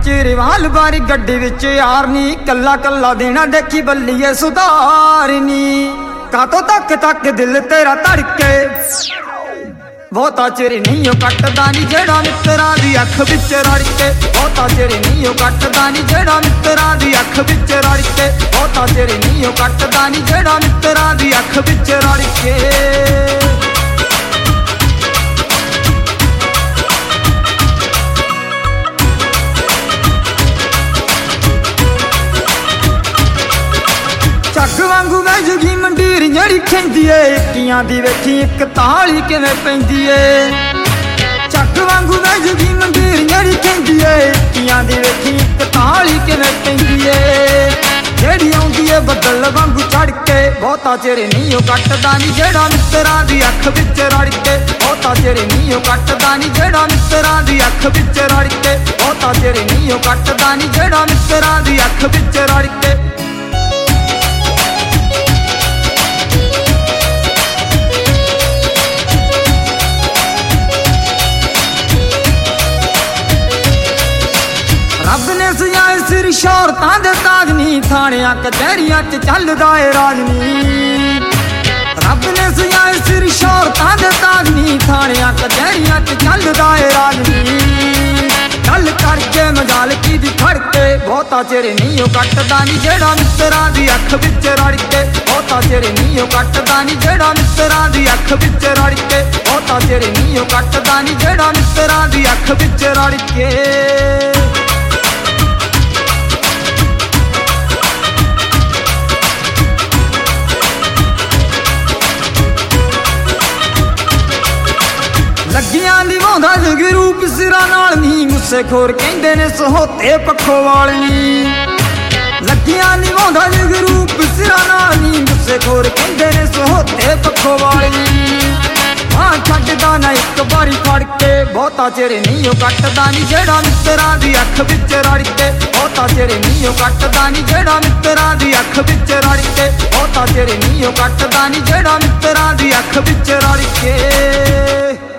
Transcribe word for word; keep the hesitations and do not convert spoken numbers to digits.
विच रिवाल बारी गड्डी विच यार नी कल्ला कल्ला देना देखी बल्लीए सुधारनी कातों तक तक दिल तेरा धड़के बहुता चिर नहीं कटदा नी जेड़ा मित्तरां दी अख विच रड़ के बहुता चिर नहीं कटदा नी जेड़ा मित्तरां दी अख विच रड़ के बहुता चिर नहीं कटदा नी जेड़ा मित्तरां दी अख विच रड़ के झग वांगू मैं जुगी मंडीर जड़ी खेंदी है इक्कियां दी वेखी इक ताली किवें पैंदी है झग वांगू मैं जुगी मंडीर जड़ी खेंदी है इक्कियां दी वेखी इक ताली किवें पैंदी है जेड़ी आउंदी है बदल वांगू चढ़ के बहुता चिर नहीं कटदा नी जेड़ा मित्तरां दी अख विच रड़ के बहुता चिर नहीं कटदा नी जेड़ा मित्तरां दी अख विच रड़ के बहुता चिर नहीं कटदा नी जेड़ा मित्तरां दी अख विच रड़ के रब ने सजाए सिर शौहरतां दे ताज नी थाणियां कचहरियां च चलदा ए राज नी रब ने सजाए सिर शौहरतां दे ताज नी थाणियां कचहरियां च चलदा ए राज नी गल करके मजाल की दी फड़ के बहुता चिर नहीं कटदा नी जेड़ा मित्तरां दी अख विच रड़ के बहुता चिर नहीं कटदा नी जेड़ा मित्तरां दी अख विच रड़ के बहुता चिर नहीं कटदा नी जेड़ा मित्तरां दी अख विच रड़ के लगियां निभाउंदा जगरूप सिरा नाल नी गुस्से खोर कहंदे ने सहोते पखो वाल नी लगियां निभाउंदा जगरूप सिरा नाल नी गुस्से खोर कहंदे ने सहोते पखो वाल नी हां छड्डदा ना इक बारी फड़ के बहुता चिर नहीं कटदा नी जेड़ा मित्तरां दी अख विच रड़ के बहुता चिर नहीं कटदा नी जेड़ा मित्तरां दी अख विच रड़ के बहुता चिर नहीं कटदा नी जेड़ा मित्तरां दी अख विच रड़ के।